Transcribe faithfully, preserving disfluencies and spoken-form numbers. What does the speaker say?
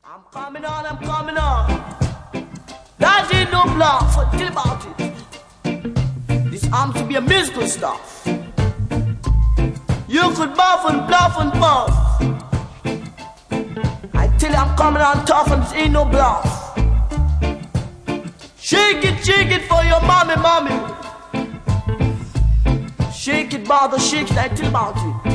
I'm coming on, I'm coming on. That ain't no bluff, tell about it. This arms to be a musical stuff. You could buff and bluff and puff. I tell you I'm coming on tough and this ain't no bluff. Shake it, shake it for your mommy, mommy. Shake it, bother, shake it, I tell about it.